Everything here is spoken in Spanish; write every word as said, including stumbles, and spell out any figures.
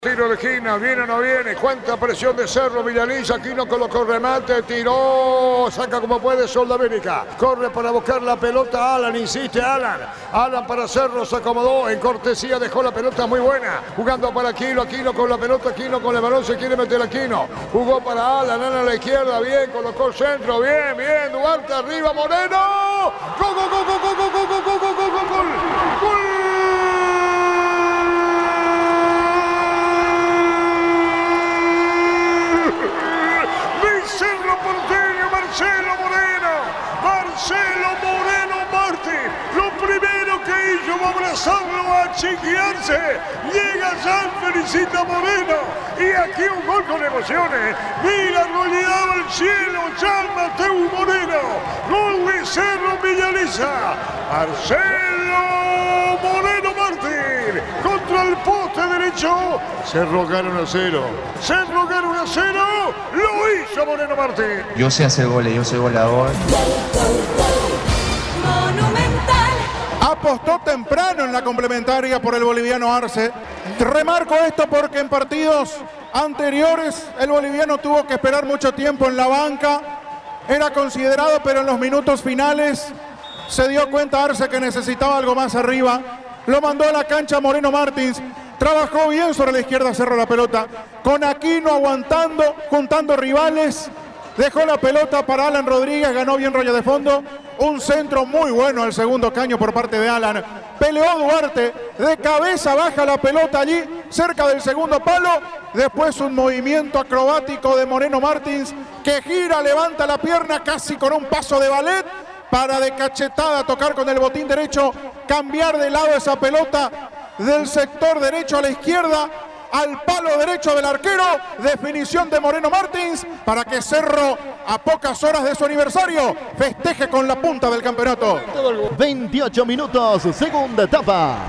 Tiro de esquina, viene o no viene, cuánta presión de Cerro, Villaliza, Aquino colocó remate, tiró, saca como puede Soldamérica, corre para buscar la pelota Alan, insiste Alan, Alan para Cerro, se acomodó, en cortesía dejó la pelota muy buena, jugando para Aquino, Aquino con la pelota, Aquino con el balón, se quiere meter Aquino, jugó para Alan, Alan a la izquierda, bien, colocó el centro, bien, bien, Duarte arriba, Moreno, gol, gol, gol, gol, gol, gol, gol, gol, gol, gol, gol, gol, gol. Marcelo Moreno, Marcelo Moreno Martín, lo primero que hizo fue abrazarlo, a chiquearse, llega San, felicita a Moreno, y aquí un gol con emociones, mira, rodeado al cielo, San Mateo Moreno, gol de Cerro Villaliza, Marcelo Moreno Martín, contra el poste derecho, Cerro gana uno a cero, Cerro gana uno a cero, lo hizo Moreno Martín. Yo sé hacer goles, yo soy goleador. Monumental. Apostó temprano en la complementaria por el boliviano Arce. Remarco esto porque en partidos anteriores el boliviano tuvo que esperar mucho tiempo en la banca. Era considerado, pero en los minutos finales se dio cuenta Arce que necesitaba algo más arriba. Lo mandó a la cancha Moreno Martins. Trabajó bien sobre la izquierda, cerró la pelota. Con Aquino aguantando, juntando rivales. Dejó la pelota para Alan Rodríguez, ganó bien rollo de fondo. Un centro muy bueno al segundo caño por parte de Alan. Peleó Duarte, de cabeza baja la pelota allí, cerca del segundo palo. Después un movimiento acrobático de Moreno Martins, que gira, levanta la pierna casi con un paso de ballet, para de cachetada tocar con el botín derecho, cambiar de lado esa pelota del sector derecho a la izquierda, al palo derecho del arquero, definición de Moreno Martins, para que Cerro, a pocas horas de su aniversario, festeje con la punta del campeonato. veintiocho minutos, segunda etapa.